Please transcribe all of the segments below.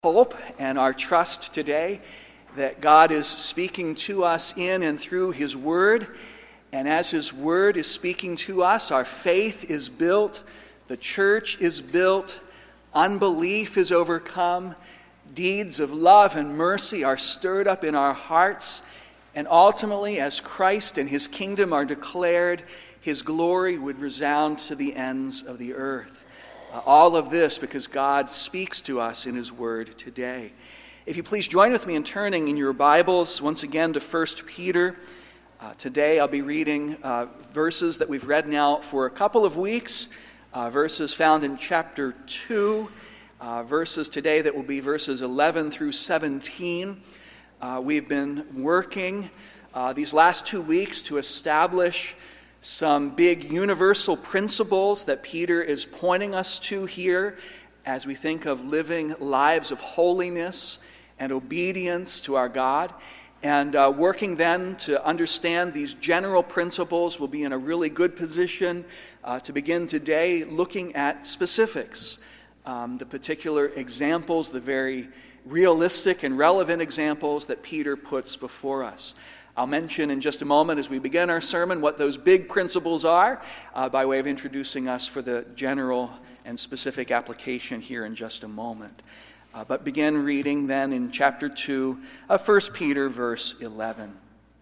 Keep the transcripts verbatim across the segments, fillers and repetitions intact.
Hope and our trust today that God is speaking to us in and through His Word. And as His Word is speaking to us, our faith is built, the church is built, unbelief is overcome, deeds of love and mercy are stirred up in our hearts, and ultimately, as Christ and His kingdom are declared, His glory would resound to the ends of the earth. Uh, all of this because God speaks to us in His Word today. If you please join with me in turning in your Bibles once again to First Peter. Uh, today I'll be reading uh, verses that we've read now for a couple of weeks, uh, verses found in chapter two, uh, verses today that will be verses eleven through seventeen. Uh, we've been working uh, these last two weeks to establish some big universal principles that Peter is pointing us to here as we think of living lives of holiness and obedience to our God. And uh, working then to understand these general principles, will be in a really good position uh, to begin today looking at specifics, um, the particular examples, the very realistic and relevant examples that Peter puts before us. I'll mention in just a moment as we begin our sermon what those big principles are uh, by way of introducing us for the general and specific application here in just a moment. Uh, but begin reading then in chapter two of First Peter, verse eleven.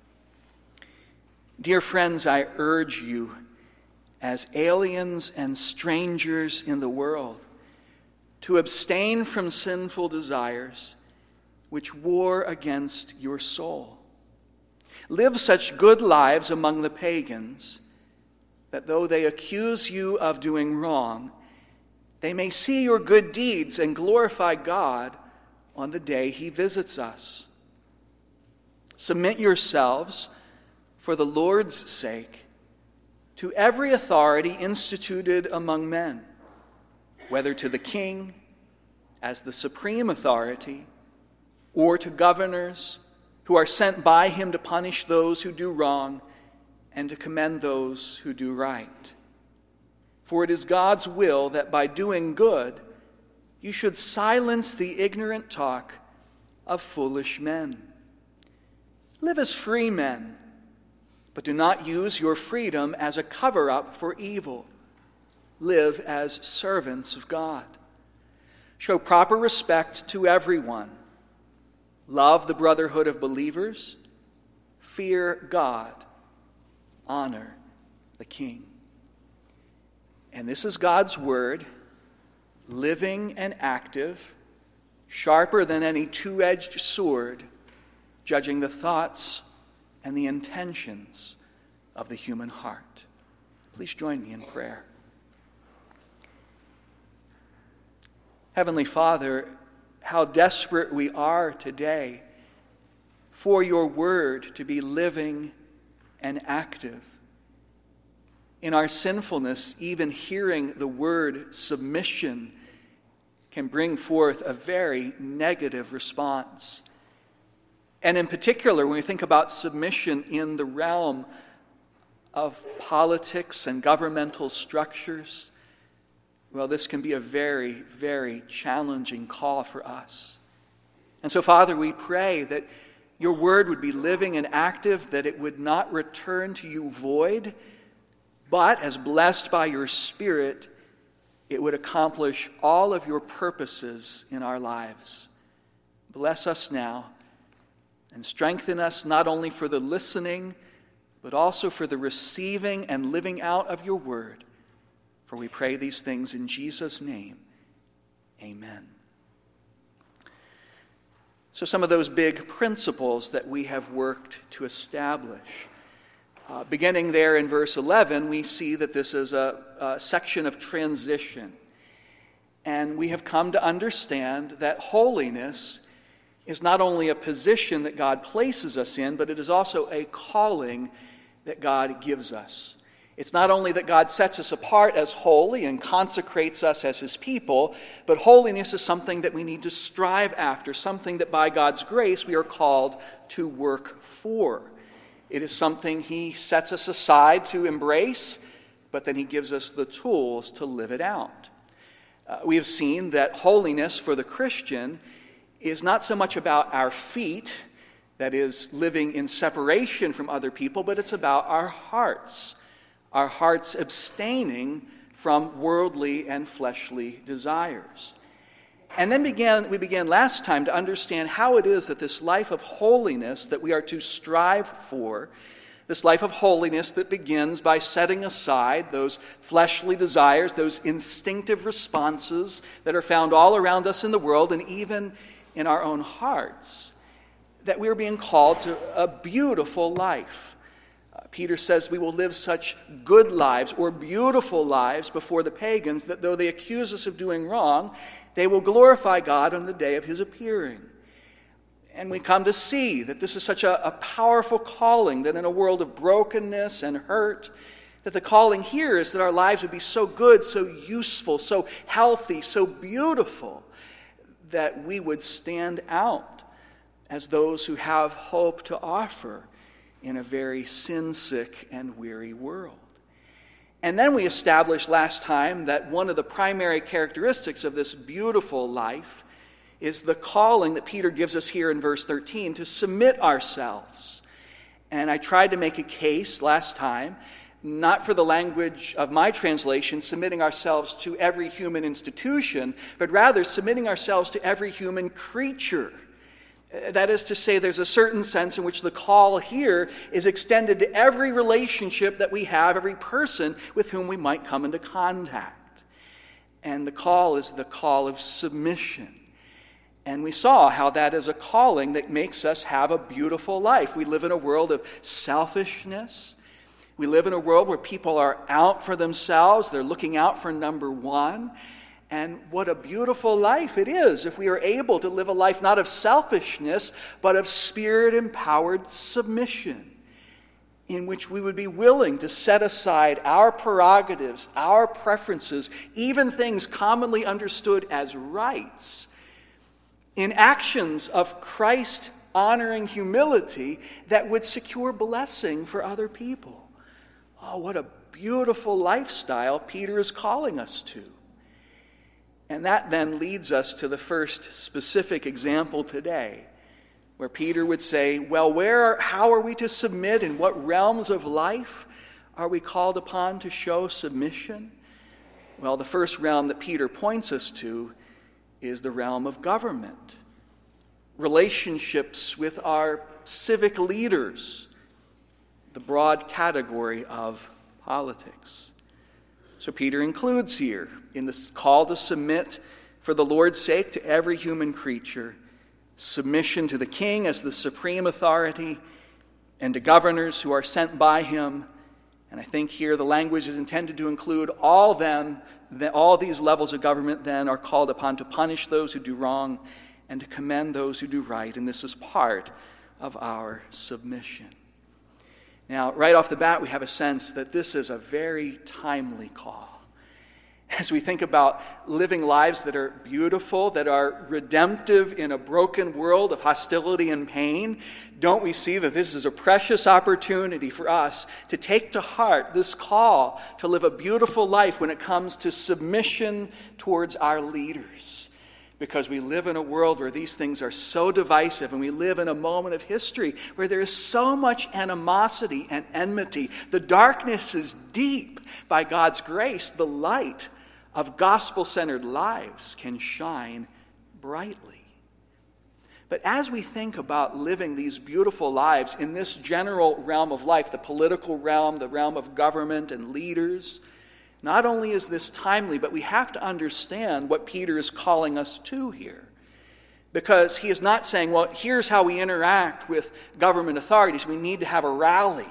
Dear friends, I urge you as aliens and strangers in the world to abstain from sinful desires which war against your soul. Live such good lives among the pagans that though they accuse you of doing wrong, they may see your good deeds and glorify God on the day He visits us. Submit yourselves, for the Lord's sake, to every authority instituted among men, whether to the king as the supreme authority, or to governors who are sent by Him to punish those who do wrong and to commend those who do right. For it is God's will that by doing good you should silence the ignorant talk of foolish men. Live as free men, but do not use your freedom as a cover-up for evil. Live as servants of God. Show proper respect to everyone. Love the brotherhood of believers. Fear God. Honor the King. And this is God's word, living and active, sharper than any two-edged sword, judging the thoughts and the intentions of the human heart. Please join me in prayer. Heavenly Father, how desperate we are today for your word to be living and active. In our sinfulness, even hearing the word submission can bring forth a very negative response. And in particular, when we think about submission in the realm of politics and governmental structures, well, this can be a very, very challenging call for us. And so, Father, we pray that your word would be living and active, that it would not return to you void, but as blessed by your Spirit, it would accomplish all of your purposes in our lives. Bless us now and strengthen us not only for the listening, but also for the receiving and living out of your word. For we pray these things in Jesus' name. Amen. So some of those big principles that we have worked to establish. Uh, beginning there in verse eleven, we see that this is a, a section of transition. And we have come to understand that holiness is not only a position that God places us in, but it is also a calling that God gives us. It's not only that God sets us apart as holy and consecrates us as His people, but holiness is something that we need to strive after, something that by God's grace we are called to work for. It is something He sets us aside to embrace, but then He gives us the tools to live it out. Uh, we have seen that holiness for the Christian is not so much about our feet, that is, living in separation from other people, but it's about our hearts, our hearts abstaining from worldly and fleshly desires. And then began, we began last time to understand how it is that this life of holiness that we are to strive for, this life of holiness that begins by setting aside those fleshly desires, those instinctive responses that are found all around us in the world and even in our own hearts, that we are being called to a beautiful life. Uh, Peter says we will live such good lives or beautiful lives before the pagans that though they accuse us of doing wrong, they will glorify God on the day of his appearing. And we come to see that this is such a, a powerful calling, that in a world of brokenness and hurt, that the calling here is that our lives would be so good, so useful, so healthy, so beautiful, that we would stand out as those who have hope to offer in a very sin-sick and weary world. And then we established last time that one of the primary characteristics of this beautiful life is the calling that Peter gives us here in verse thirteen to submit ourselves. And I tried to make a case last time, not for the language of my translation, submitting ourselves to every human institution, but rather submitting ourselves to every human creature. That is to say, there's a certain sense in which the call here is extended to every relationship that we have, every person with whom we might come into contact. And the call is the call of submission. And we saw how that is a calling that makes us have a beautiful life. We live in a world of selfishness. We live in a world where people are out for themselves. They're looking out for number one. And what a beautiful life it is if we are able to live a life not of selfishness, but of Spirit-empowered submission, in which we would be willing to set aside our prerogatives, our preferences, even things commonly understood as rights, in actions of Christ-honoring humility that would secure blessing for other people. Oh, what a beautiful lifestyle Peter is calling us to. And that then leads us to the first specific example today, where Peter would say, well, where, how are we to submit? In what realms of life are we called upon to show submission? Well, the first realm that Peter points us to is the realm of government. Relationships with our civic leaders, the broad category of politics. So Peter includes here, in this call to submit for the Lord's sake to every human creature, submission to the king as the supreme authority, and to governors who are sent by him. And I think here the language is intended to include all them, all these levels of government then are called upon to punish those who do wrong and to commend those who do right. And this is part of our submission. Now, right off the bat, we have a sense that this is a very timely call. As we think about living lives that are beautiful, that are redemptive in a broken world of hostility and pain, don't we see that this is a precious opportunity for us to take to heart this call to live a beautiful life when it comes to submission towards our leaders? Because we live in a world where these things are so divisive, and we live in a moment of history where there is so much animosity and enmity. The darkness is deep. By God's grace, the light of gospel-centered lives can shine brightly. But as we think about living these beautiful lives in this general realm of life, the political realm, the realm of government and leaders, not only is this timely, but we have to understand what Peter is calling us to here. Because he is not saying, well, here's how we interact with government authorities. We need to have a rally.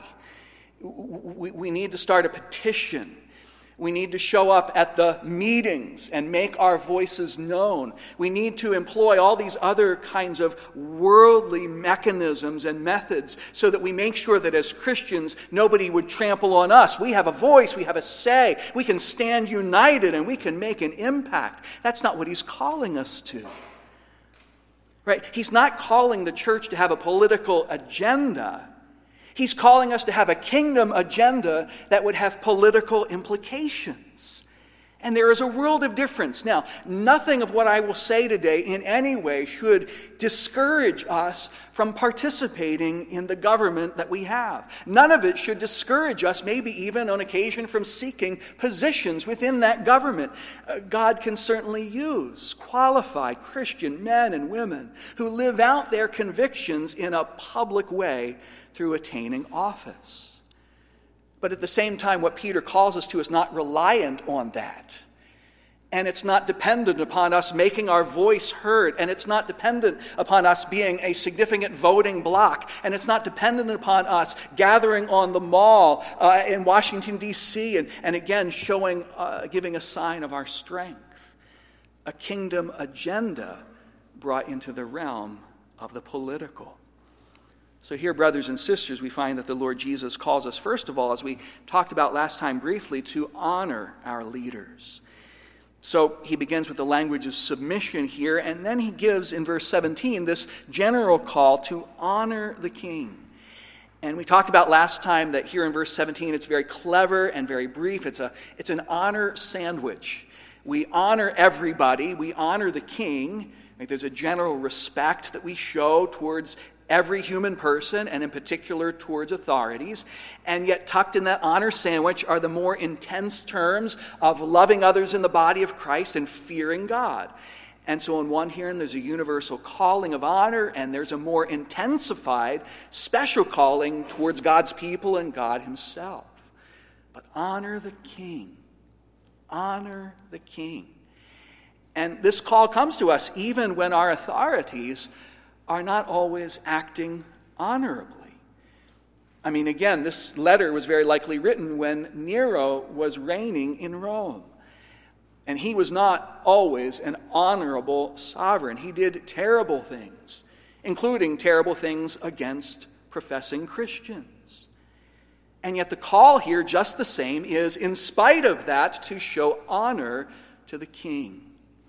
We need to start a petition. We need to show up at the meetings and make our voices known. We need to employ all these other kinds of worldly mechanisms and methods so that we make sure that as Christians, nobody would trample on us. We have a voice, we have a say, we can stand united and we can make an impact. That's not what he's calling us to. Right? He's not calling the church to have a political agenda. He's calling us to have a kingdom agenda that would have political implications. And there is a world of difference. Now, nothing of what I will say today in any way should discourage us from participating in the government that we have. None of it should discourage us, maybe even on occasion, from seeking positions within that government. Uh, God can certainly use qualified Christian men and women who live out their convictions in a public way through attaining office. But at the same time, what Peter calls us to is not reliant on that. And it's not dependent upon us making our voice heard. And it's not dependent upon us being a significant voting bloc. And it's not dependent upon us gathering on the mall uh, in Washington, D C and, and again showing, uh, giving a sign of our strength. A kingdom agenda brought into the realm of the political. So here, brothers and sisters, we find that the Lord Jesus calls us, first of all, as we talked about last time briefly, to honor our leaders. So he begins with the language of submission here, and then he gives in verse seventeen this general call to honor the king. And we talked about last time that here in verse seventeen, it's very clever and very brief. It's a it's an honor sandwich. We honor everybody. We honor the king. Like there's a general respect that we show towards every human person, and in particular towards authorities. And yet tucked in that honor sandwich are the more intense terms of loving others in the body of Christ and fearing God. And so on one hand, there's a universal calling of honor, and there's a more intensified special calling towards God's people and God himself. But honor the king. Honor the king. And this call comes to us even when our authorities are not always acting honorably. I mean, again, this letter was very likely written when Nero was reigning in Rome. And he was not always an honorable sovereign. He did terrible things, including terrible things against professing Christians. And yet the call here, just the same, is, in spite of that, to show honor to the king.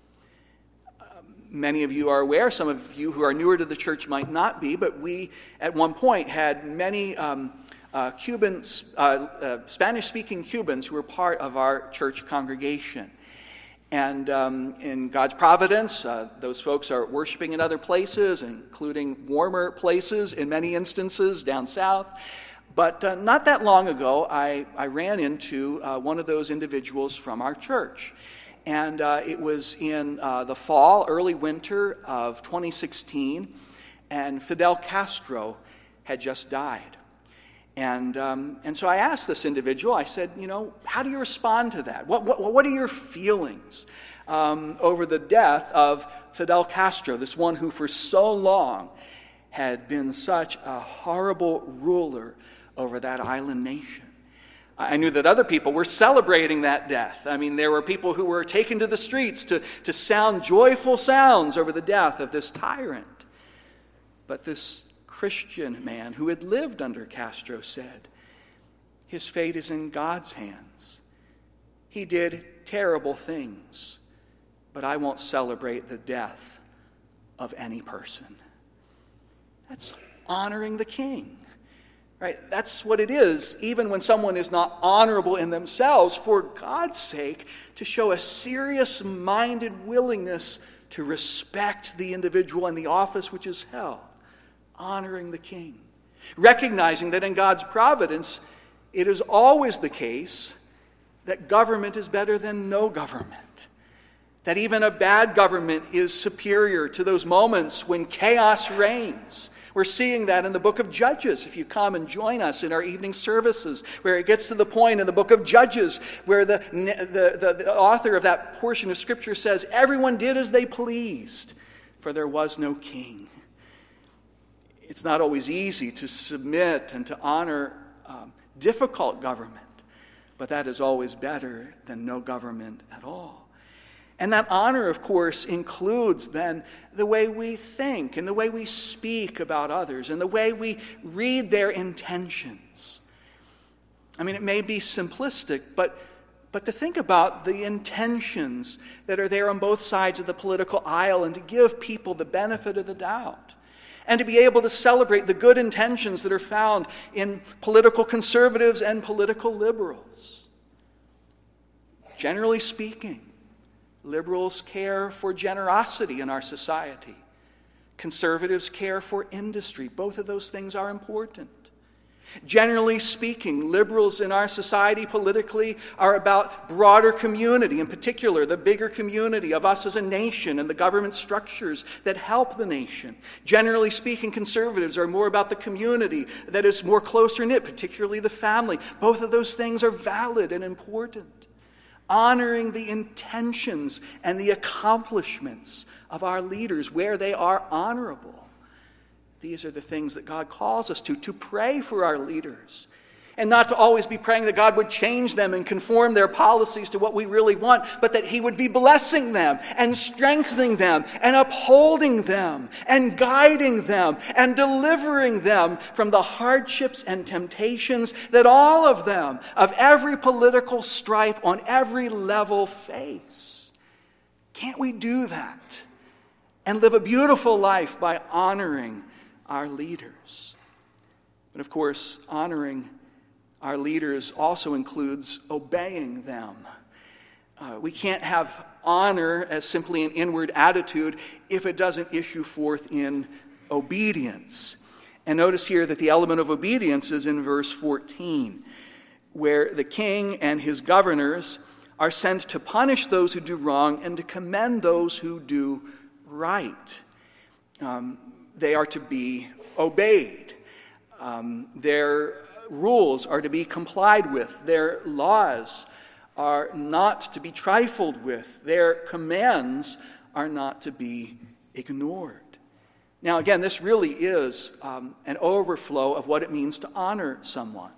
Many of you are aware, some of you who are newer to the church might not be, but we at one point had many um, uh, Cuban, uh, uh, Spanish-speaking Cubans who were part of our church congregation. And um, in God's providence, uh, those folks are worshiping in other places, including warmer places in many instances down south. But uh, not that long ago, I, I ran into uh, one of those individuals from our church. And uh, it was in uh, the fall, early winter of twenty sixteen, and Fidel Castro had just died. And um, and so I asked this individual, I said, you know, how do you respond to that? What what, what are your feelings um, over the death of Fidel Castro, this one who for so long had been such a horrible ruler over that island nation? I knew that other people were celebrating that death. I mean, there were people who were taken to the streets to, to sound joyful sounds over the death of this tyrant. But this Christian man who had lived under Castro said, his fate is in God's hands. He did terrible things, but I won't celebrate the death of any person. That's honoring the king. Right? That's what it is, even when someone is not honorable in themselves, for God's sake, to show a serious-minded willingness to respect the individual and the office which is held, honoring the king. Recognizing that in God's providence, it is always the case that government is better than no government. That even a bad government is superior to those moments when chaos reigns. We're seeing that in the book of Judges. If you come and join us in our evening services, where it gets to the point in the book of Judges where the, the, the, the author of that portion of Scripture says, everyone did as they pleased, for there was no king. It's not always easy to submit and to honor um, difficult government, but that is always better than no government at all. And that honor, of course, includes then the way we think and the way we speak about others and the way we read their intentions. I mean, it may be simplistic, but, but to think about the intentions that are there on both sides of the political aisle and to give people the benefit of the doubt. And to be able to celebrate the good intentions that are found in political conservatives and political liberals. Generally speaking, liberals care for generosity in our society. Conservatives care for industry. Both of those things are important. Generally speaking, liberals in our society politically are about broader community, in particular the bigger community of us as a nation and the government structures that help the nation. Generally speaking, conservatives are more about the community that is more closer knit, particularly the family. Both of those things are valid and important. Honoring the intentions and the accomplishments of our leaders where they are honorable. These are the things that God calls us to, to pray for our leaders. And not to always be praying that God would change them and conform their policies to what we really want, but that He would be blessing them and strengthening them and upholding them and guiding them and delivering them from the hardships and temptations that all of them, of every political stripe on every level, face. Can't we do that and live a beautiful life by honoring our leaders? But of course, honoring our leaders also includes obeying them. Uh, we can't have honor as simply an inward attitude if it doesn't issue forth in obedience. And notice here that the element of obedience is in verse fourteen, where the king and his governors are sent to punish those who do wrong and to commend those who do right. Um, They are to be obeyed. Um, their rules are to be complied with. Their laws are not to be trifled with. Their commands are not to be ignored. Now, again, this really is um, an overflow of what it means to honor someone.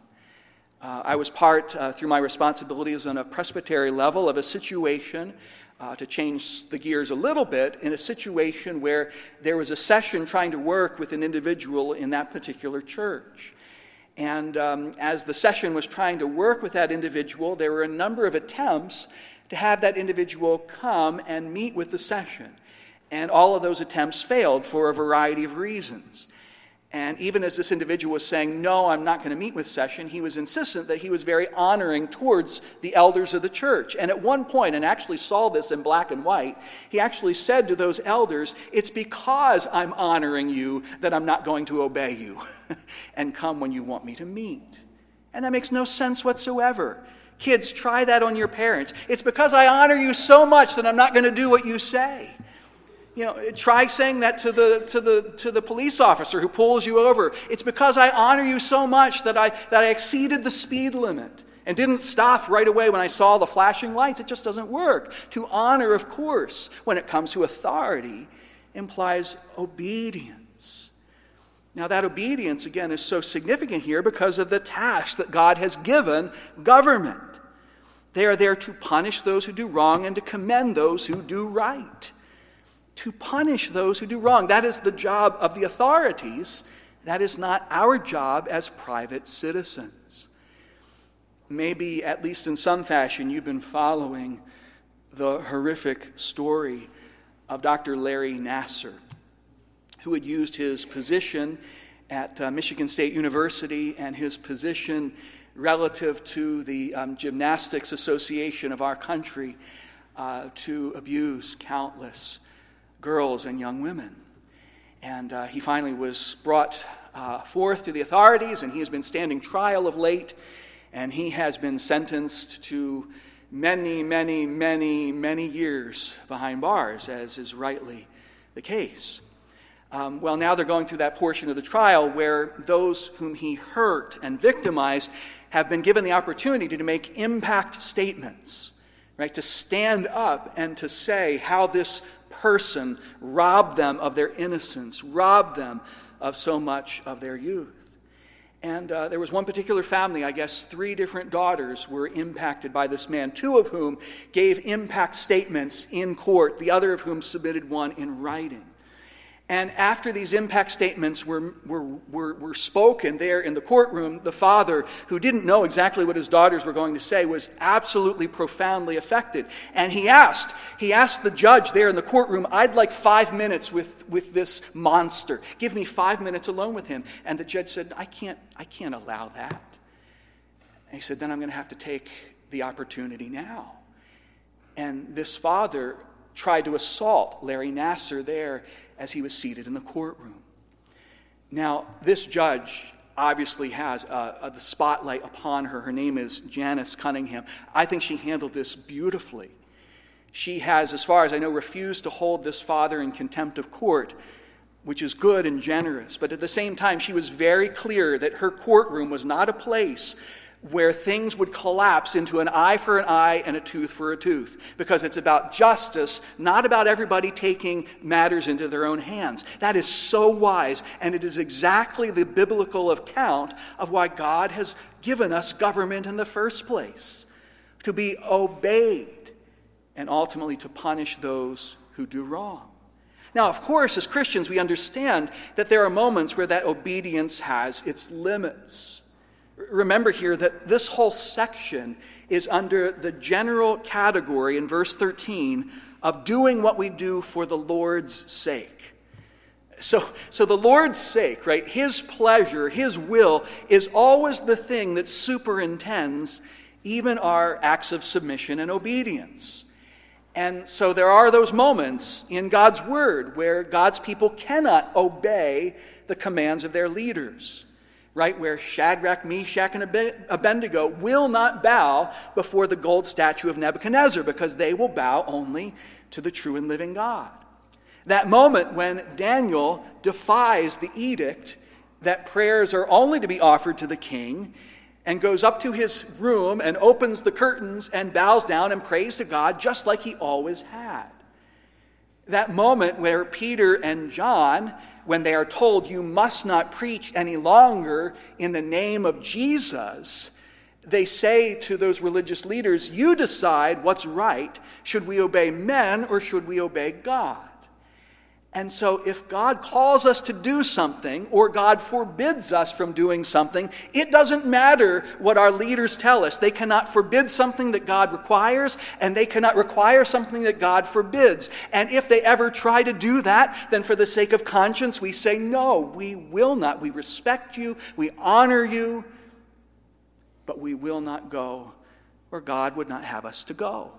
Uh, I was part, uh, through my responsibilities on a presbytery level, of a situation Uh, to change the gears a little bit, in a situation where there was a session trying to work with an individual in that particular church. And um, as the session was trying to work with that individual, there were a number of attempts to have that individual come and meet with the session. And all of those attempts failed for a variety of reasons. And even as this individual was saying, no, I'm not going to meet with session, he was insistent that he was very honoring towards the elders of the church. And at one point, and actually saw this in black and white, he actually said to those elders, it's because I'm honoring you that I'm not going to obey you and come when you want me to meet. And that makes no sense whatsoever. Kids, try that on your parents. It's because I honor you so much that I'm not going to do what you say. You know, try saying that to the to the to the police officer who pulls you over. It's because I honor you so much that I that I exceeded the speed limit and didn't stop right away when I saw the flashing lights. It just doesn't work. To honor, of course, when it comes to authority, implies obedience. Now, that obedience, again, is so significant here because of the task that God has given government. They are there to punish those who do wrong and to commend those who do right. To punish those who do wrong. That is the job of the authorities. That is not our job as private citizens. Maybe, at least in some fashion, you've been following the horrific story of Doctor Larry Nassar, who had used his position at uh, Michigan State University and his position relative to the um, Gymnastics Association of our country uh, to abuse countless girls and young women. And uh, he finally was brought uh, forth to the authorities, and he has been standing trial of late, and he has been sentenced to many, many, many, many years behind bars, as is rightly the case. Um, well, now they're going through that portion of the trial where those whom he hurt and victimized have been given the opportunity to make impact statements, right? To stand up and to say how this person robbed them of their innocence, robbed them of so much of their youth. And uh, there was one particular family, I guess three different daughters were impacted by this man, two of whom gave impact statements in court, the other of whom submitted one in writing. And after these impact statements were, were, were, were spoken there in the courtroom, the father, who didn't know exactly what his daughters were going to say, was absolutely profoundly affected. And he asked, he asked the judge there in the courtroom, I'd like five minutes with, with this monster. Give me five minutes alone with him. And the judge said, I can't, I can't allow that. And he said, then I'm going to have to take the opportunity now. And this father tried to assault Larry Nassar there as he was seated in the courtroom. Now, this judge obviously has uh, uh, the spotlight upon her. Her name is Janice Cunningham. I think she handled this beautifully. She has, as far as I know, refused to hold this father in contempt of court, which is good and generous. But at the same time, she was very clear that her courtroom was not a place where things would collapse into an eye for an eye and a tooth for a tooth, because it's about justice, not about everybody taking matters into their own hands. That is so wise, and it is exactly the biblical account of why God has given us government in the first place, to be obeyed and ultimately to punish those who do wrong. Now, of course, as Christians, we understand that there are moments where that obedience has its limits. Remember here that this whole section is under the general category in verse thirteen of doing what we do for the Lord's sake. So, so the Lord's sake, right, His pleasure, His will is always the thing that superintends even our acts of submission and obedience. And so there are those moments in God's Word where God's people cannot obey the commands of their leaders. Right, where Shadrach, Meshach, and Abednego will not bow before the gold statue of Nebuchadnezzar, because they will bow only to the true and living God. That moment when Daniel defies the edict that prayers are only to be offered to the king, and goes up to his room and opens the curtains and bows down and prays to God just like he always had. That moment where Peter and John, when they are told you must not preach any longer in the name of Jesus, they say to those religious leaders, you decide what's right. Should we obey men or should we obey God? And so if God calls us to do something or God forbids us from doing something, it doesn't matter what our leaders tell us. They cannot forbid something that God requires, and they cannot require something that God forbids. And if they ever try to do that, then for the sake of conscience, we say, no, we will not. We respect you, we honor you, but we will not go where God would not have us to go.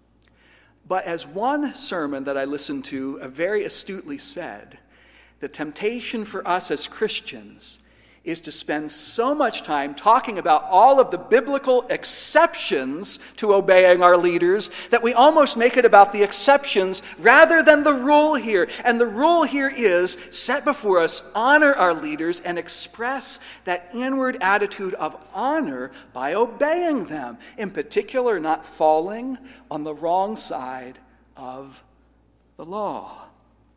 But as one sermon that I listened to very astutely said, the temptation for us as Christians is to spend so much time talking about all of the biblical exceptions to obeying our leaders that we almost make it about the exceptions rather than the rule here. And the rule here is, set before us, honor our leaders and express that inward attitude of honor by obeying them. In particular, not falling on the wrong side of the law.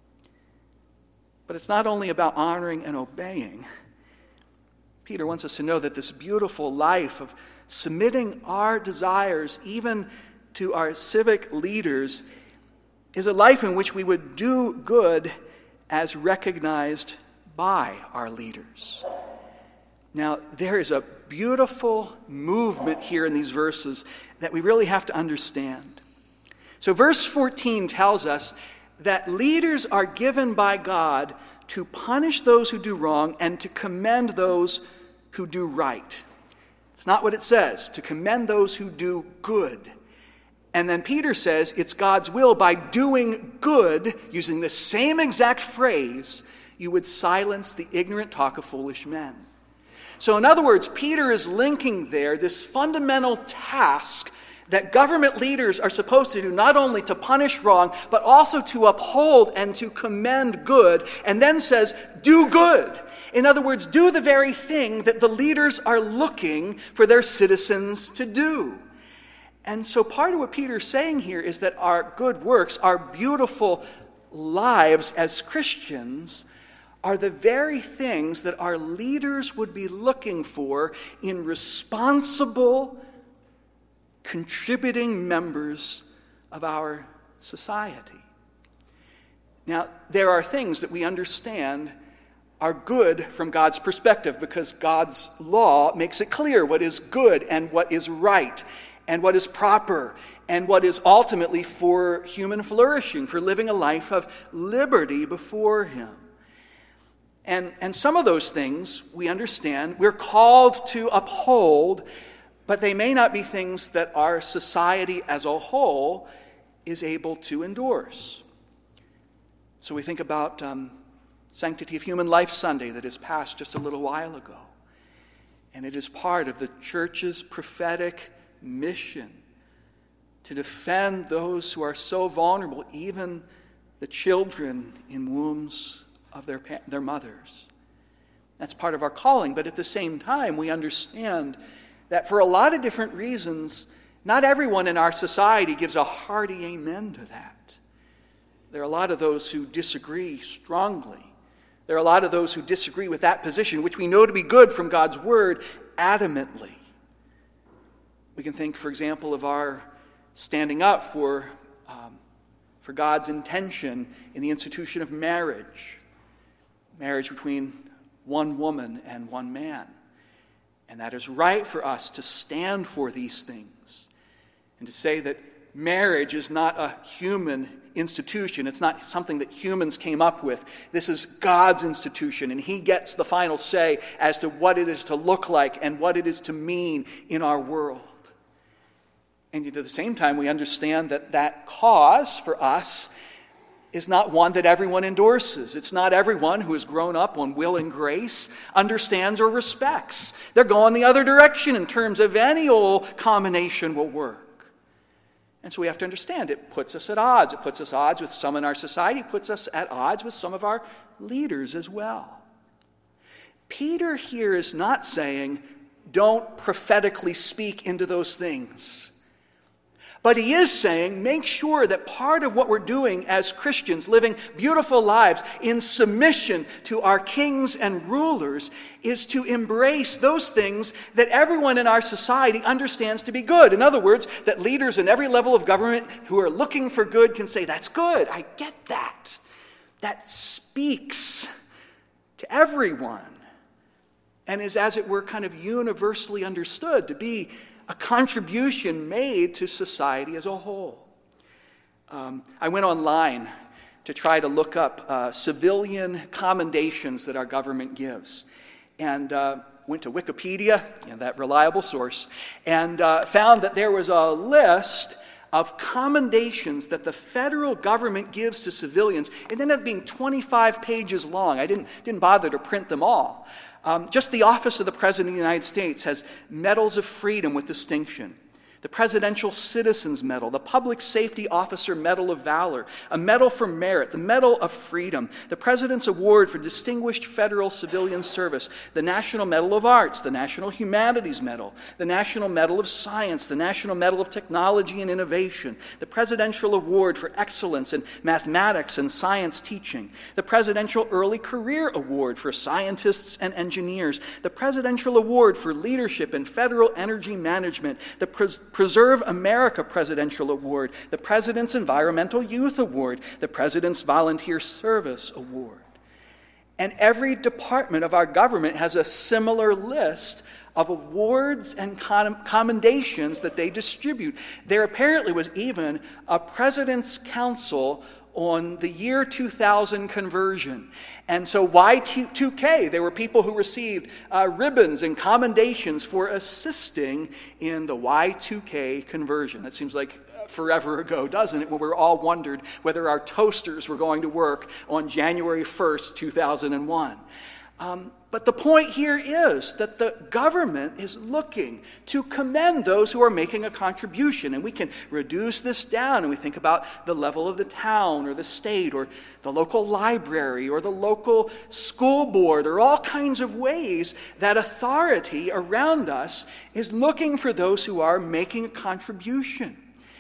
But it's not only about honoring and obeying. Peter wants us to know that this beautiful life of submitting our desires even to our civic leaders is a life in which we would do good as recognized by our leaders. Now, there is a beautiful movement here in these verses that we really have to understand. So verse fourteen tells us that leaders are given by God to punish those who do wrong and to commend those who do right. It's not what it says, to commend those who do good. And then Peter says it's God's will by doing good, using the same exact phrase, you would silence the ignorant talk of foolish men. So in other words, Peter is linking there this fundamental task that government leaders are supposed to do, not only to punish wrong, but also to uphold and to commend good, and then says, do good. In other words, do the very thing that the leaders are looking for their citizens to do. And so part of what Peter's saying here is that our good works, our beautiful lives as Christians, are the very things that our leaders would be looking for in responsible, contributing members of our society. Now, there are things that we understand are good from God's perspective because God's law makes it clear what is good and what is right and what is proper and what is ultimately for human flourishing, for living a life of liberty before Him. And, and some of those things we understand we're called to uphold, but they may not be things that our society as a whole is able to endorse. So we think about um, Sanctity of Human Life Sunday that has passed just a little while ago. And it is part of the church's prophetic mission to defend those who are so vulnerable, even the children in wombs of their, their mothers. That's part of our calling, but at the same time, we understand that for a lot of different reasons, not everyone in our society gives a hearty amen to that. There are a lot of those who disagree strongly. There are a lot of those who disagree with that position, which we know to be good from God's Word, adamantly. We can think, for example, of our standing up for, um, for God's intention in the institution of marriage. Marriage between one woman and one man. And that is right for us to stand for these things and to say that marriage is not a human institution. It's not something that humans came up with. This is God's institution, and He gets the final say as to what it is to look like and what it is to mean in our world. And yet at the same time, we understand that that cause for us is not one that everyone endorses. It's not everyone who has grown up on will and grace understands or respects. They're going the other direction in terms of any old combination will work. And so we have to understand it puts us at odds. It puts us at odds with some in our society. It puts us at odds with some of our leaders as well. Peter here is not saying, don't prophetically speak into those things. But he is saying, make sure that part of what we're doing as Christians, living beautiful lives in submission to our kings and rulers, is to embrace those things that everyone in our society understands to be good. In other words, that leaders in every level of government who are looking for good can say, that's good, I get that. That speaks to everyone and is, as it were, kind of universally understood to be a contribution made to society as a whole. Um, I went online to try to look up uh, civilian commendations that our government gives. And uh, went to Wikipedia, you know, that reliable source, and uh, found that there was a list of commendations that the federal government gives to civilians. It ended up being twenty-five pages long. I didn't, didn't bother to print them all. Um, just the Office of the President of the United States has medals of freedom with distinction. The Presidential Citizens Medal, the Public Safety Officer Medal of Valor, a Medal for Merit, the Medal of Freedom, the President's Award for Distinguished Federal Civilian Service, the National Medal of Arts, the National Humanities Medal, the National Medal of Science, the National Medal of Technology and Innovation, the Presidential Award for Excellence in Mathematics and Science Teaching, the Presidential Early Career Award for Scientists and Engineers, the Presidential Award for Leadership in Federal Energy Management, the Pres- Preserve America Presidential Award, the President's Environmental Youth Award, the President's Volunteer Service Award. And every department of our government has a similar list of awards and commendations that they distribute. There apparently was even a President's Council on the year two thousand conversion. And so Y two K, there were people who received uh, ribbons and commendations for assisting in the Y two K conversion. That seems like forever ago, doesn't it? When we all wondered whether our toasters were going to work on January first, two thousand one. Um, but the point here is that the government is looking to commend those who are making a contribution. And we can reduce this down and we think about the level of the town or the state or the local library or the local school board or all kinds of ways that authority around us is looking for those who are making a contribution.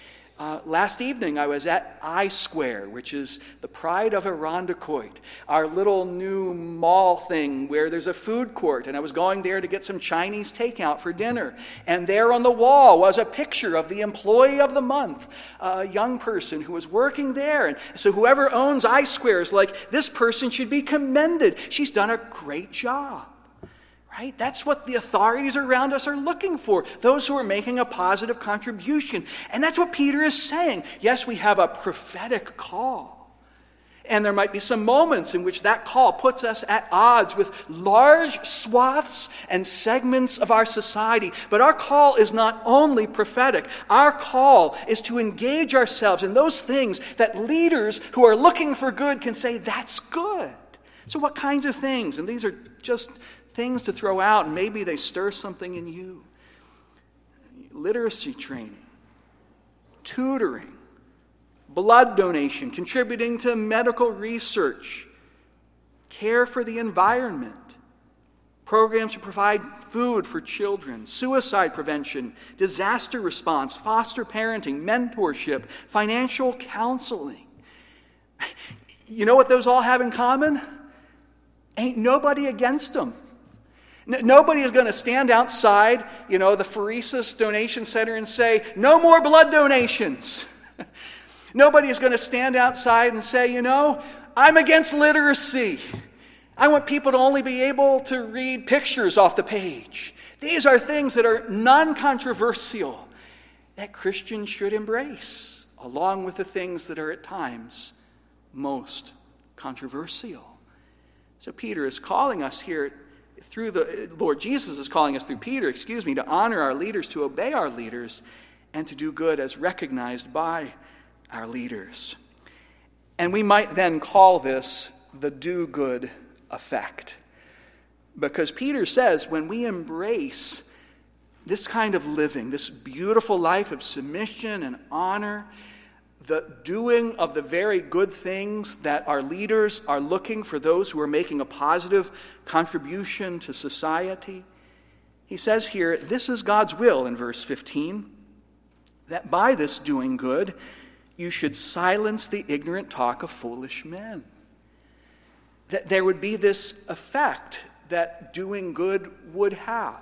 Uh, last evening, I was at I Square, which is the pride of Irondequoit, our little new mall thing where there's a food court. And I was going there to get some Chinese takeout for dinner. And there on the wall was a picture of the employee of the month, a young person who was working there. And so whoever owns I Square is like, this person should be commended. She's done a great job. Right? That's what the authorities around us are looking for, those who are making a positive contribution. And that's what Peter is saying. Yes, we have a prophetic call. And there might be some moments in which that call puts us at odds with large swaths and segments of our society. But our call is not only prophetic. Our call is to engage ourselves in those things that leaders who are looking for good can say, that's good. So what kinds of things? And these are just things to throw out, and maybe they stir something in you. Literacy training, tutoring, blood donation, contributing to medical research, care for the environment, programs to provide food for children, suicide prevention, disaster response, foster parenting, mentorship, financial counseling. You know what those all have in common? Ain't nobody against them. N- nobody is going to stand outside, you know, the Pheresis Donation Center and say, no more blood donations. Nobody is going to stand outside and say, you know, I'm against literacy. I want people to only be able to read pictures off the page. These are things that are non-controversial that Christians should embrace, along with the things that are at times most controversial. So Peter is calling us here through the, Lord Jesus is calling us through Peter, excuse me, to honor our leaders, to obey our leaders, and to do good as recognized by our leaders. And we might then call this the do-good effect. Because Peter says when we embrace this kind of living, this beautiful life of submission and honor, the doing of the very good things that our leaders are looking for those who are making a positive contribution to society, he says here, this is God's will in verse fifteen, that by this doing good, you should silence the ignorant talk of foolish men. That there would be this effect that doing good would have.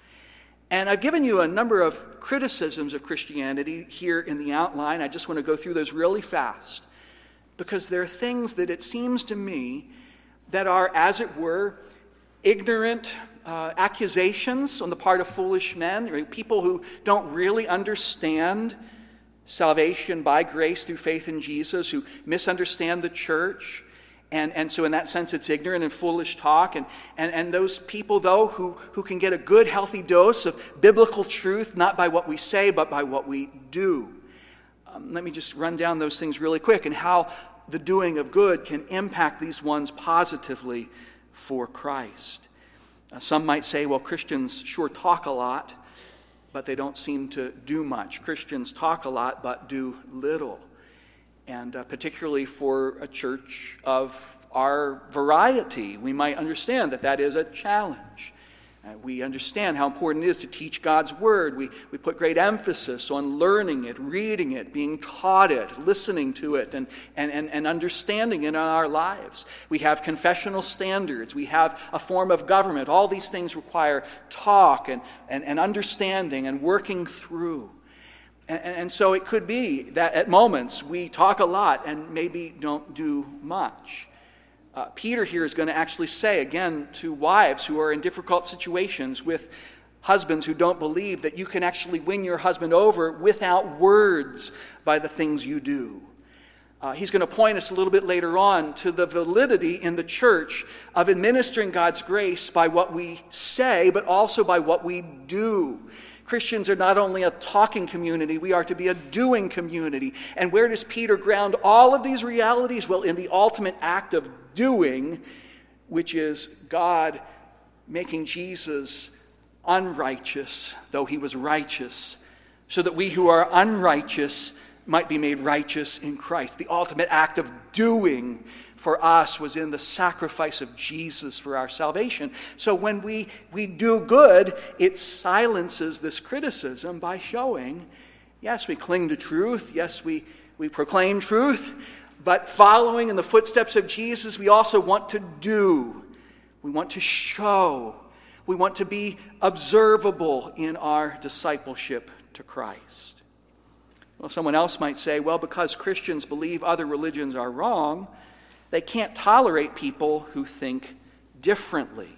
And I've given you a number of criticisms of Christianity here in the outline. I just want to go through those really fast, because there are things that it seems to me that are, as it were, ignorant uh, accusations on the part of foolish men, right? People who don't really understand salvation by grace through faith in Jesus, who misunderstand the church. And, and so in that sense, it's ignorant and foolish talk. And, and, and those people, though, who, who can get a good, healthy dose of biblical truth, not by what we say, but by what we do. Um, let me just run down those things really quick, and how the doing of good can impact these ones positively for Christ. Uh, some might say, well, Christians sure talk a lot, but they don't seem to do much. Christians talk a lot, but do little. And uh, particularly for a church of our variety, we might understand that that is a challenge. Uh, we understand how important it is to teach God's Word. We, we put great emphasis on learning it, reading it, being taught it, listening to it, and, and, and, and understanding it in our lives. We have confessional standards. We have a form of government. All these things require talk and, and, and understanding and working through. And, and so it could be that at moments we talk a lot and maybe don't do much. Uh, Peter here is going to actually say, again, to wives who are in difficult situations with husbands who don't believe, that you can actually win your husband over without words by the things you do. Uh, he's going to point us a little bit later on to the validity in the church of administering God's grace by what we say, but also by what we do. Christians are not only a talking community, we are to be a doing community. And where does Peter ground all of these realities? Well, in the ultimate act of doing, which is God making Jesus unrighteous, though he was righteous, so that we who are unrighteous might be made righteous in Christ. The ultimate act of doing for us was in the sacrifice of Jesus for our salvation. So when we, we do good, it silences this criticism by showing, yes, we cling to truth, yes, we, we proclaim truth, but following in the footsteps of Jesus, we also want to do. We want to show. We want to be observable in our discipleship to Christ. Well, someone else might say, well, because Christians believe other religions are wrong, they can't tolerate people who think differently.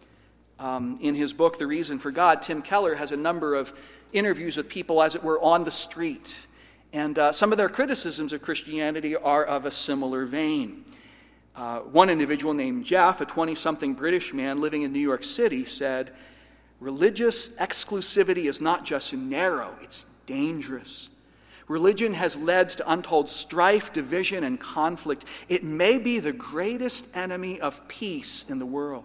Um, in his book, The Reason for God, Tim Keller has a number of interviews with people, as it were, on the street. And uh, some of their criticisms of Christianity are of a similar vein. Uh, one individual named Jeff, a twenty-something British man living in New York City, said, "Religious exclusivity is not just narrow, it's dangerous. Religion has led to untold strife, division, and conflict. It may be the greatest enemy of peace in the world."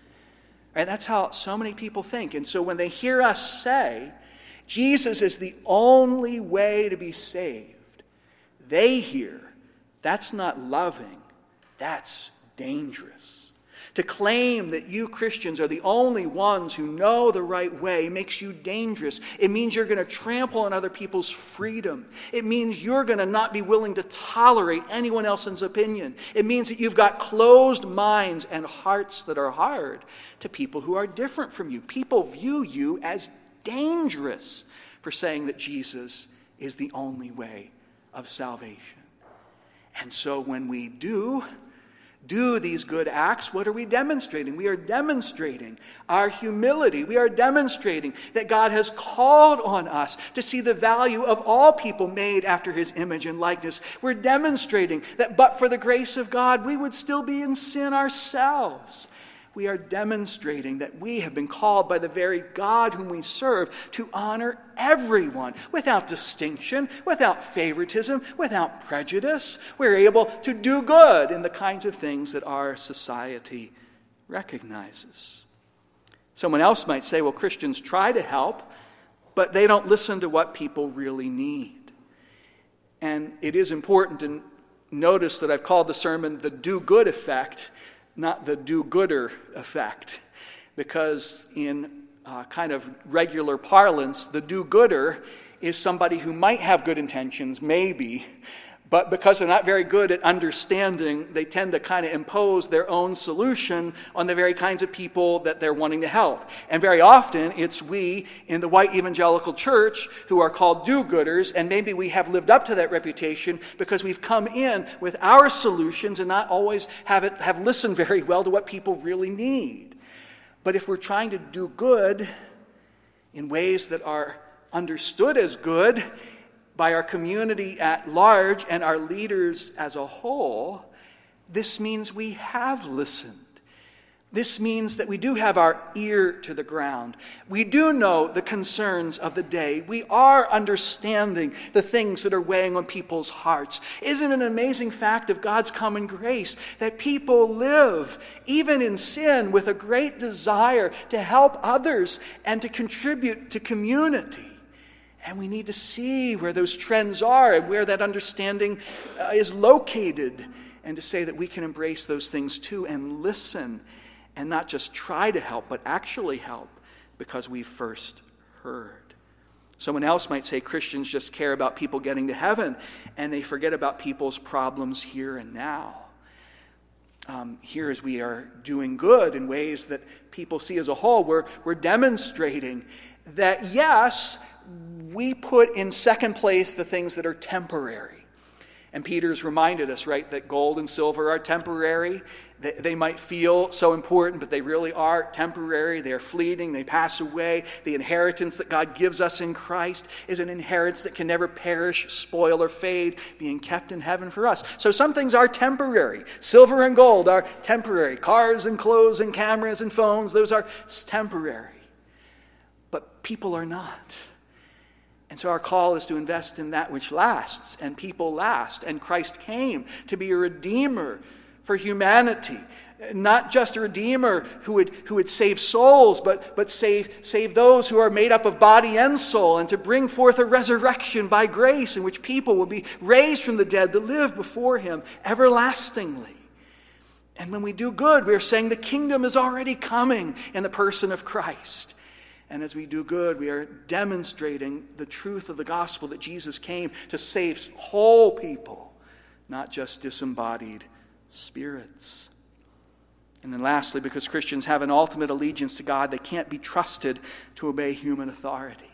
And that's how so many people think. And so when they hear us say, Jesus is the only way to be saved, they hear, that's not loving, that's dangerous. To claim that you Christians are the only ones who know the right way makes you dangerous. It means you're going to trample on other people's freedom. It means you're going to not be willing to tolerate anyone else's opinion. It means that you've got closed minds and hearts that are hard to people who are different from you. People view you as dangerous for saying that Jesus is the only way of salvation. And so when we do do these good acts, what are we demonstrating? We are demonstrating our humility. We are demonstrating that God has called on us to see the value of all people made after his image and likeness. We're demonstrating that but for the grace of God, we would still be in sin ourselves. We are demonstrating that we have been called by the very God whom we serve to honor everyone without distinction, without favoritism, without prejudice. We're able to do good in the kinds of things that our society recognizes. Someone else might say, well, Christians try to help, but they don't listen to what people really need. And it is important to notice that I've called the sermon the do-good effect, not the do-gooder effect, because in uh, kind of regular parlance, the do-gooder is somebody who might have good intentions, maybe, but because they're not very good at understanding, they tend to kind of impose their own solution on the very kinds of people that they're wanting to help. And very often, it's we in the white evangelical church who are called do-gooders, and maybe we have lived up to that reputation because we've come in with our solutions and not always have, it, have listened very well to what people really need. But if we're trying to do good in ways that are understood as good by our community at large and our leaders as a whole, this means we have listened. This means that we do have our ear to the ground. We do know the concerns of the day. We are understanding the things that are weighing on people's hearts. Isn't it an amazing fact of God's common grace that people live, even in sin, with a great desire to help others and to contribute to community? And we need to see where those trends are and where that understanding uh, is located, and to say that we can embrace those things too and listen and not just try to help, but actually help because we first heard. Someone else might say Christians just care about people getting to heaven and they forget about people's problems here and now. Um, here, as we are doing good in ways that people see as a whole, we're, we're demonstrating that, yes, we put in second place the things that are temporary. And Peter's reminded us, right, that gold and silver are temporary. They, they might feel so important, but they really are temporary. They are fleeting. They pass away. The inheritance that God gives us in Christ is an inheritance that can never perish, spoil, or fade, being kept in heaven for us. So some things are temporary. Silver and gold are temporary. Cars and clothes and cameras and phones, those are temporary. But people are not. And so our call is to invest in that which lasts, and people last. And Christ came to be a redeemer for humanity. Not just a redeemer who would, who would save souls, but, but save, save those who are made up of body and soul, and to bring forth a resurrection by grace in which people will be raised from the dead to live before him everlastingly. And when we do good, we are saying the kingdom is already coming in the person of Christ. And as we do good, we are demonstrating the truth of the gospel that Jesus came to save whole people, not just disembodied spirits. And then lastly, because Christians have an ultimate allegiance to God, they can't be trusted to obey human authority.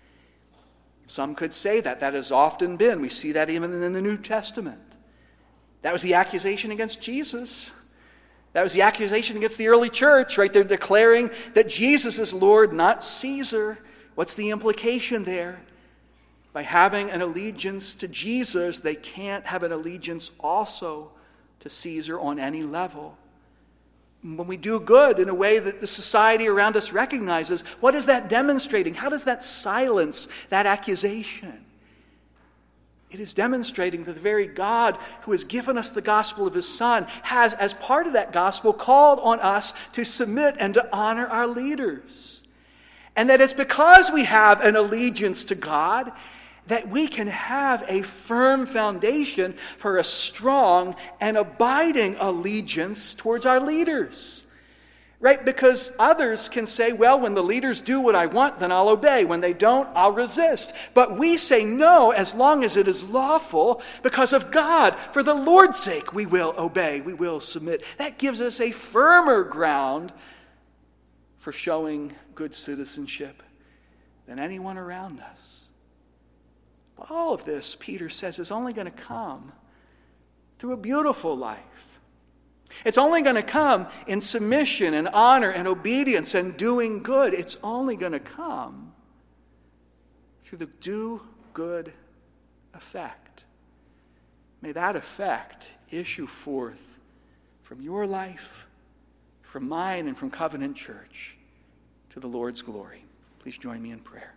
Some could say that. That has often been. We see that even in the New Testament. That was the accusation against Jesus. That was the accusation against the early church, right? They're declaring that Jesus is Lord, not Caesar. What's the implication there? by having an allegiance to Jesus, they can't have an allegiance also to Caesar on any level. When we do good in a way that the society around us recognizes, what is that demonstrating? How does that silence that accusation? It is demonstrating that the very God who has given us the gospel of his Son has, as part of that gospel, called on us to submit and to honor our leaders. And that it's because we have an allegiance to God that we can have a firm foundation for a strong and abiding allegiance towards our leaders. Right? Because others can say, well, when the leaders do what I want, then I'll obey. When they don't, I'll resist. But we say no as long as it is lawful because of God. For the Lord's sake, we will obey. We will submit. That gives us a firmer ground for showing good citizenship than anyone around us. But all of this, Peter says, is only going to come through a beautiful life. It's only going to come in submission and honor and obedience and doing good. It's only going to come through the do good effect. May that effect issue forth from your life, from mine, and from Covenant Church to the Lord's glory. Please join me in prayer.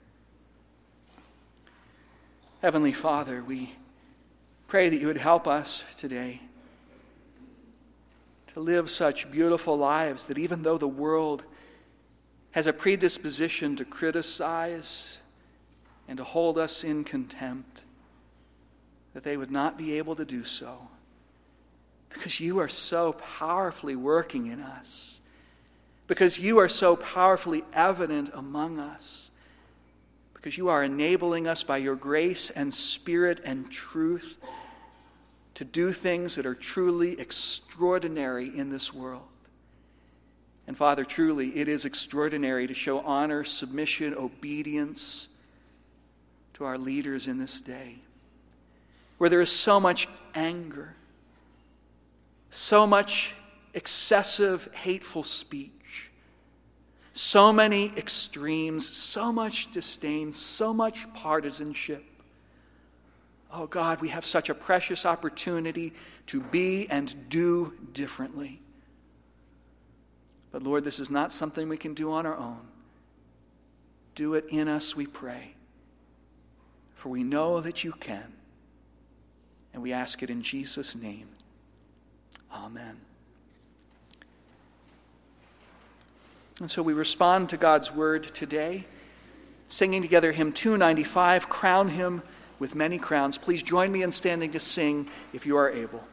Heavenly Father, we pray that you would help us today to live such beautiful lives that even though the world has a predisposition to criticize and to hold us in contempt, that they would not be able to do so because you are so powerfully working in us, because you are so powerfully evident among us, because you are enabling us by your grace and Spirit and truth to do things that are truly extraordinary in this world. And Father, truly, it is extraordinary to show honor, submission, obedience to our leaders in this day, where there is so much anger, so much excessive, hateful speech, so many extremes, so much disdain, so much partisanship. Oh God, we have such a precious opportunity to be and do differently. But Lord, this is not something we can do on our own. Do it in us, we pray. For we know that you can. And we ask it in Jesus' name. Amen. And so we respond to God's word today, singing together hymn two ninety-five, Crown Him with Many Crowns. Please join me in standing to sing if you are able.